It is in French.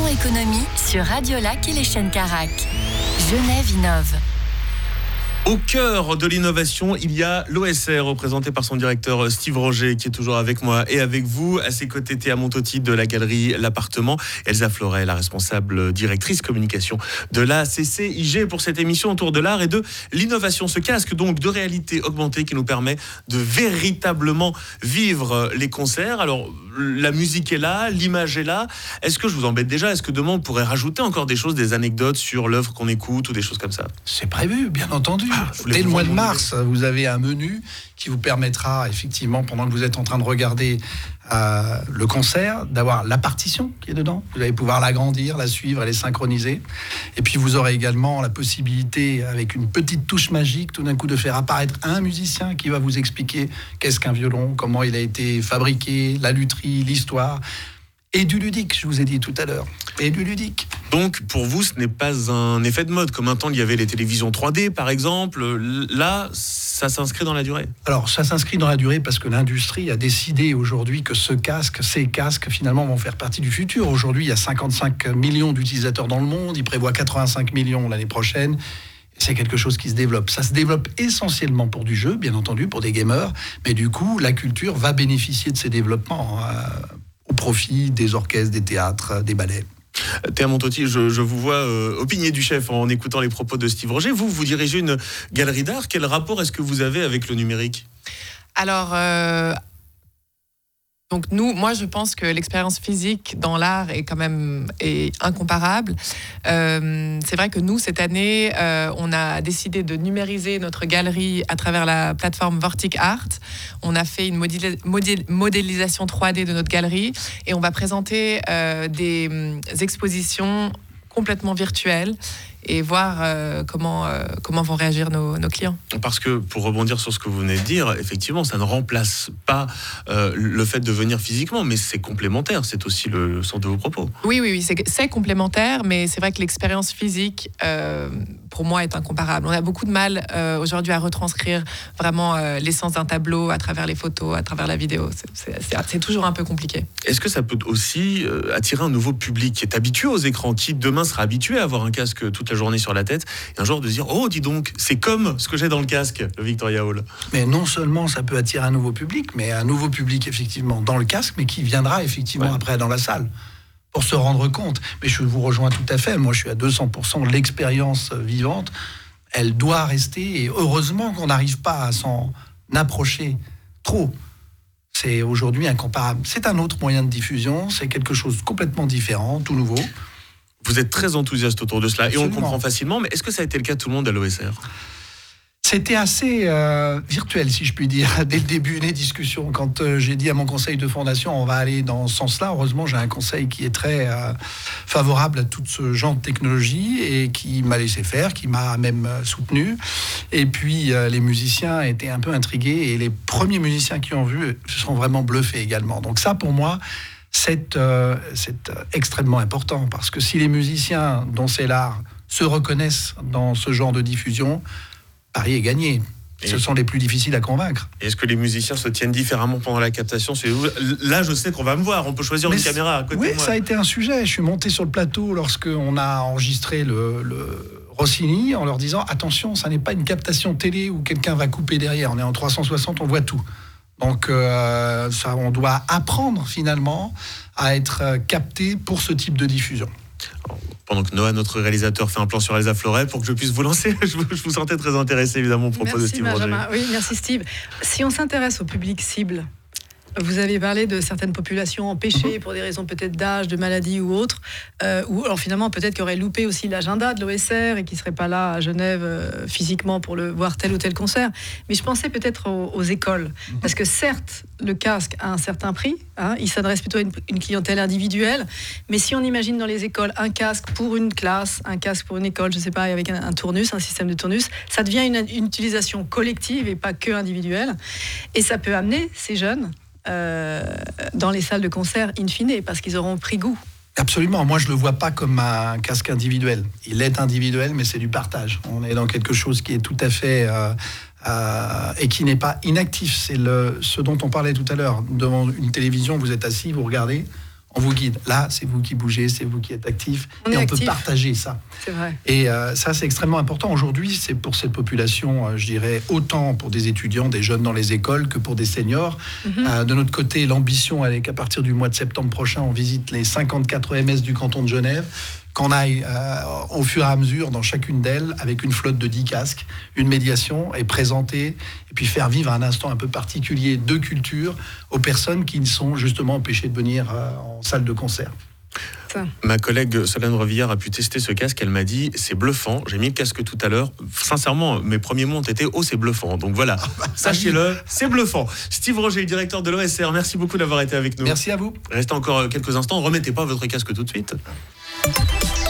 économie sur Radio Lac et les chaînes Carac. Genève innove. Au cœur de l'innovation, il y a l'OSR, représenté par son directeur Steve Roger, qui est toujours avec moi et avec vous. À ses côtés, Théa Montotti de la galerie L'Appartement, Elsa Floret, la responsable directrice communication de la CCIG pour cette émission autour de l'art et de l'innovation. Ce casque donc de réalité augmentée qui nous permet de véritablement vivre les concerts. Alors, la musique est là, l'image est là. Est-ce que je vous embête déjà ? Est-ce que demain on pourrait rajouter encore des choses, des anecdotes sur l'œuvre qu'on écoute ou des choses comme ça ? C'est prévu, bien entendu. Dès le mois de mars, vous avez un menu qui vous permettra effectivement, pendant que vous êtes en train de regarder le concert, d'avoir la partition qui est dedans. Vous allez pouvoir l'agrandir, la suivre, les synchroniser. Et puis vous aurez également la possibilité, avec une petite touche magique, tout d'un coup de faire apparaître un musicien qui va vous expliquer qu'est-ce qu'un violon, comment il a été fabriqué, la lutherie, l'histoire. Et du ludique, je vous ai dit tout à l'heure. Et du ludique. Donc, pour vous, ce n'est pas un effet de mode. Comme un temps, il y avait les télévisions 3D, par exemple. Là, ça s'inscrit dans la durée. Alors, ça s'inscrit dans la durée parce que l'industrie a décidé aujourd'hui que ces casques, finalement, vont faire partie du futur. Aujourd'hui, il y a 55 millions d'utilisateurs dans le monde. Ils prévoient 85 millions l'année prochaine. C'est quelque chose qui se développe. Ça se développe essentiellement pour du jeu, bien entendu, pour des gamers. Mais du coup, la culture va bénéficier de ces développements au profit des orchestres, des théâtres, des ballets. Théa Montotti, je vous vois opinier du chef en écoutant les propos de Steve Roger. Vous dirigez une galerie d'art. Quel rapport est-ce que vous avez avec le numérique ? Alors, donc moi je pense que l'expérience physique dans l'art est incomparable. C'est vrai que nous, cette année, on a décidé de numériser notre galerie à travers la plateforme Vortic Art. On a fait une modélisation 3D de notre galerie et on va présenter des expositions complètement virtuelles et voir comment vont réagir nos clients. Parce que, pour rebondir sur ce que vous venez de dire, effectivement, ça ne remplace pas le fait de venir physiquement, mais c'est complémentaire, c'est aussi le sens de vos propos. Oui, c'est complémentaire, mais c'est vrai que l'expérience physique, pour moi, est incomparable. On a beaucoup de mal aujourd'hui à retranscrire vraiment l'essence d'un tableau à travers les photos, à travers la vidéo. C'est toujours un peu compliqué. Est-ce que ça peut aussi attirer un nouveau public qui est habitué aux écrans, qui demain sera habitué à avoir un casque toute la journée sur la tête, et un jour de dire « Oh, dis donc, c'est comme ce que j'ai dans le casque, le Victoria Hall ». Mais non seulement ça peut attirer un nouveau public, mais un nouveau public effectivement dans le casque, mais qui viendra effectivement après dans la salle, pour se rendre compte. Mais je vous rejoins tout à fait, moi je suis à 200%, l'expérience vivante, elle doit rester, et heureusement qu'on n'arrive pas à s'en approcher trop. C'est aujourd'hui incomparable. C'est un autre moyen de diffusion, c'est quelque chose de complètement différent, tout nouveau. Vous êtes très enthousiaste autour de cela. Absolument. Et on le comprend facilement, mais est-ce que ça a été le cas de tout le monde à l'OSR ? C'était assez virtuel, si je puis dire, dès le début des discussions. Quand j'ai dit à mon conseil de fondation, on va aller dans ce sens-là, heureusement, j'ai un conseil qui est très favorable à tout ce genre de technologie et qui m'a laissé faire, qui m'a même soutenu. Et puis, les musiciens étaient un peu intrigués et les premiers musiciens qui ont vu se sont vraiment bluffés également. Donc ça, pour moi, c'est extrêmement important parce que si les musiciens dont c'est l'art se reconnaissent dans ce genre de diffusion, Paris est gagné. Ce sont les plus difficiles à convaincre. Est-ce que les musiciens se tiennent différemment pendant la captation ? Là, je sais qu'on va me voir. On peut choisir une caméra à côté de moi. Oui, ça a été un sujet. Je suis monté sur le plateau lorsqu'on a enregistré le Rossini en leur disant « Attention, ça n'est pas une captation télé où quelqu'un va couper derrière. On est en 360, on voit tout. » Donc, on doit apprendre finalement à être capté pour ce type de diffusion. Pendant que Noah, notre réalisateur, fait un plan sur Elsa Floret pour que je puisse vous lancer, je vous sentais très intéressé évidemment au propos de Steve Roger. Oui, merci Steve. Si on s'intéresse au public cible, vous avez parlé de certaines populations empêchées pour des raisons peut-être d'âge, de maladie ou autres, ou alors finalement peut-être qui auraient loupé aussi l'agenda de l'OSR et qui ne seraient pas là à Genève physiquement pour voir tel ou tel concert. Mais je pensais peut-être aux écoles, parce que certes, le casque a un certain prix, il s'adresse plutôt à une clientèle individuelle, mais si on imagine dans les écoles un casque pour une classe, un casque pour une école, je ne sais pas, avec un tournus, un système de tournus, ça devient une utilisation collective et pas que individuelle, et ça peut amener ces jeunes dans les salles de concert in fine, parce qu'ils auront pris goût. Absolument, moi je ne le vois pas comme un casque individuel. Il est individuel, mais c'est du partage. On est dans quelque chose qui est tout à fait... et qui n'est pas inactif. C'est ce dont on parlait tout à l'heure. Devant une télévision, vous êtes assis, vous regardez, on vous guide. Là, c'est vous qui bougez, c'est vous qui êtes actif, On est on actif. peut partager ça. C'est vrai. Et ça, c'est extrêmement important. Aujourd'hui, c'est pour cette population, je dirais, autant pour des étudiants, des jeunes dans les écoles que pour des seniors. De notre côté, l'ambition, elle est qu'à partir du mois de septembre prochain, on visite les 54 EMS du canton de Genève, qu'on aille au fur et à mesure dans chacune d'elles avec une flotte de 10 casques, une médiation et présenter et puis faire vivre un instant un peu particulier de culture aux personnes qui sont justement empêchées de venir en salle de concert. Ma collègue Solène Revillard a pu tester ce casque. Elle m'a dit c'est bluffant. J'ai mis le casque tout à l'heure. Sincèrement, mes premiers mots ont été c'est bluffant. Donc voilà, sachez-le, c'est bluffant. Steve Roger, directeur de l'OSR, merci beaucoup d'avoir été avec nous. Merci à vous. Restez encore quelques instants. Remettez pas votre casque tout de suite.